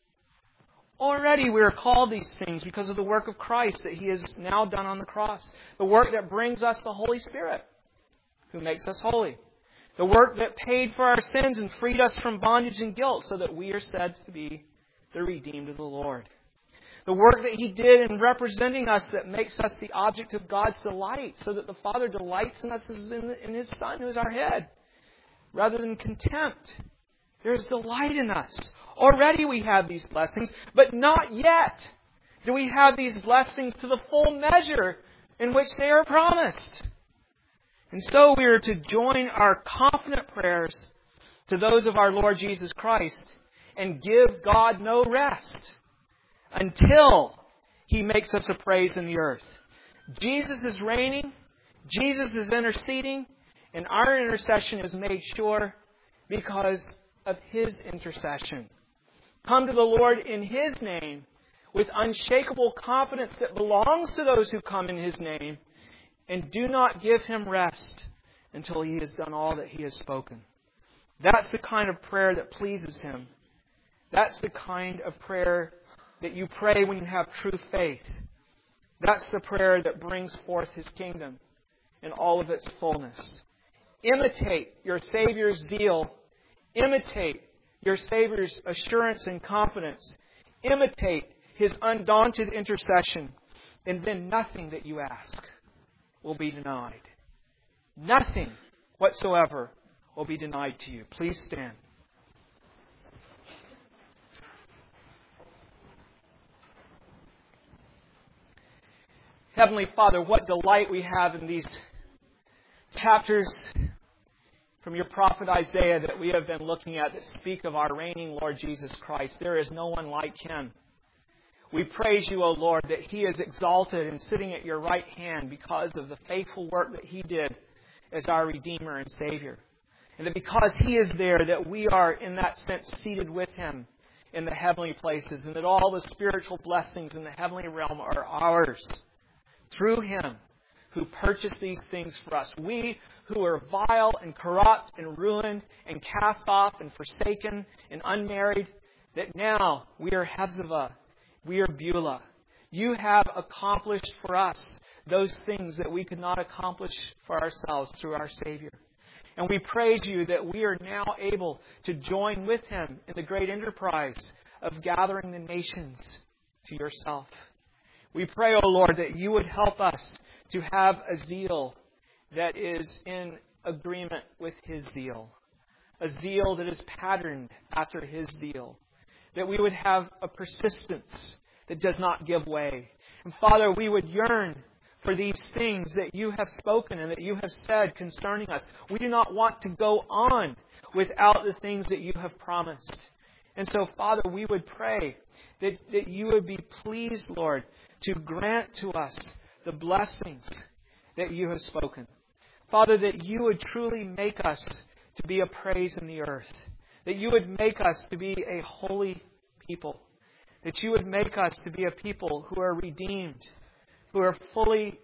Already we are called these things because of the work of Christ that He has now done on the cross. The work that brings us the Holy Spirit, who makes us holy. The work that paid for our sins and freed us from bondage and guilt so that we are said to be the redeemed of the Lord. The work that He did in representing us that makes us the object of God's delight, so that the Father delights in us as in His Son, who is our head, rather than contempt. There is delight in us. Already we have these blessings, but not yet do we have these blessings to the full measure in which they are promised. And so we are to join our confident prayers to those of our Lord Jesus Christ and give God no rest until He makes us a praise in the earth. Jesus is reigning, Jesus is interceding, and our intercession is made sure because of His intercession. Come to the Lord in His name with unshakable confidence that belongs to those who come in His name, and do not give Him rest until He has done all that He has spoken. That's the kind of prayer that pleases Him. That's the kind of prayer that you pray when you have true faith. That's the prayer that brings forth His kingdom in all of its fullness. Imitate your Savior's zeal. Imitate your Savior's assurance and confidence. Imitate His undaunted intercession. And then nothing that you ask will be denied. Nothing whatsoever will be denied to you. Please stand. Heavenly Father, what delight we have in these chapters from your prophet Isaiah that we have been looking at that speak of our reigning Lord Jesus Christ. There is no one like Him. We praise you, O Lord, that He is exalted and sitting at your right hand because of the faithful work that He did as our Redeemer and Savior. And that because He is there, that we are, in that sense, seated with Him in the heavenly places, and that all the spiritual blessings in the heavenly realm are ours through Him who purchased these things for us. We who are vile and corrupt and ruined and cast off and forsaken and unmarried, that now we are Hephzibah, we are Beulah. You have accomplished for us those things that we could not accomplish for ourselves through our Savior. And we praise you that we are now able to join with Him in the great enterprise of gathering the nations to yourself. We pray, O Lord, that you would help us to have a zeal that is in agreement with His zeal. A zeal that is patterned after His zeal. That we would have a persistence that does not give way. And Father, we would yearn for these things that you have spoken and that you have said concerning us. We do not want to go on without the things that you have promised. And so, Father, we would pray that you would be pleased, Lord, to grant to us the blessings that you have spoken. Father, that you would truly make us to be a praise in the earth. That you would make us to be a holy people. That you would make us to be a people who are redeemed, who are fully,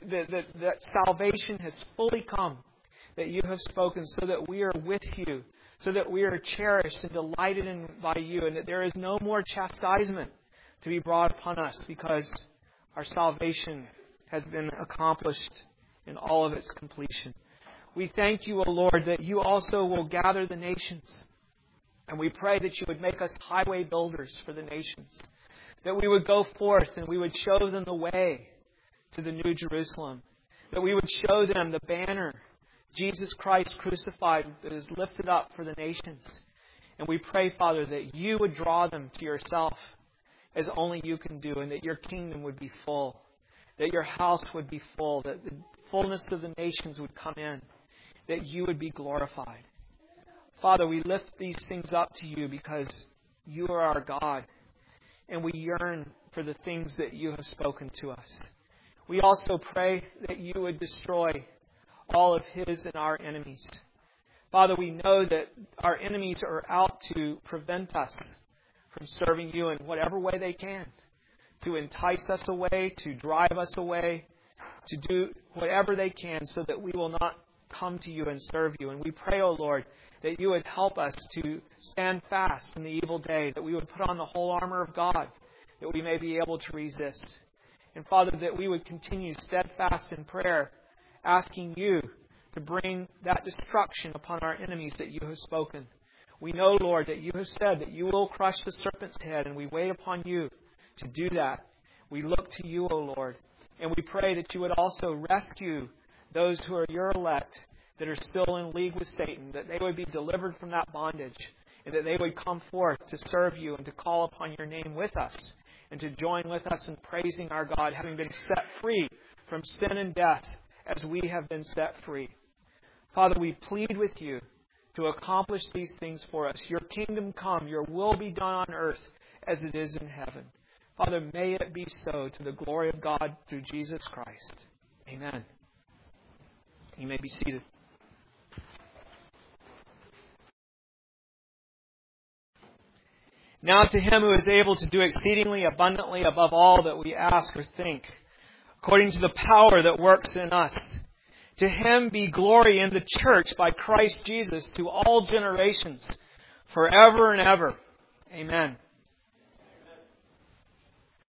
that salvation has fully come, that you have spoken, so that we are with you, so that we are cherished and delighted in by you, and that there is no more chastisement to be brought upon us because our salvation has been accomplished in all of its completion. We thank you, O Lord, that you also will gather the nations. And we pray that you would make us highway builders for the nations. That we would go forth and we would show them the way to the New Jerusalem. That we would show them the banner, Jesus Christ crucified, that is lifted up for the nations. And we pray, Father, that you would draw them to yourself as only you can do, and that your kingdom would be full. That your house would be full. That the fullness of the nations would come in. That you would be glorified. Father, we lift these things up to you because you are our God. And we yearn for the things that you have spoken to us. We also pray that you would destroy all of his and our enemies. Father, we know that our enemies are out to prevent us from serving you in whatever way they can. To entice us away, to drive us away, to do whatever they can so that we will not come to you and serve you. And we pray, O Lord, that you would help us to stand fast in the evil day, that we would put on the whole armor of God, that we may be able to resist. And Father, that we would continue steadfast in prayer, asking you to bring that destruction upon our enemies that you have spoken. We know, Lord, that you have said that you will crush the serpent's head, and we wait upon you to do that. We look to you, O Lord, and we pray that you would also rescue those who are your elect that are still in league with Satan, that they would be delivered from that bondage, and that they would come forth to serve you and to call upon your name with us, and to join with us in praising our God, having been set free from sin and death as we have been set free. Father, we plead with you to accomplish these things for us. Your kingdom come, your will be done on earth as it is in heaven. Father, may it be so to the glory of God through Jesus Christ. Amen. You may be seated. Now to him who is able to do exceedingly abundantly above all that we ask or think, according to the power that works in us. To him be glory in the church by Christ Jesus to all generations, forever and ever. Amen.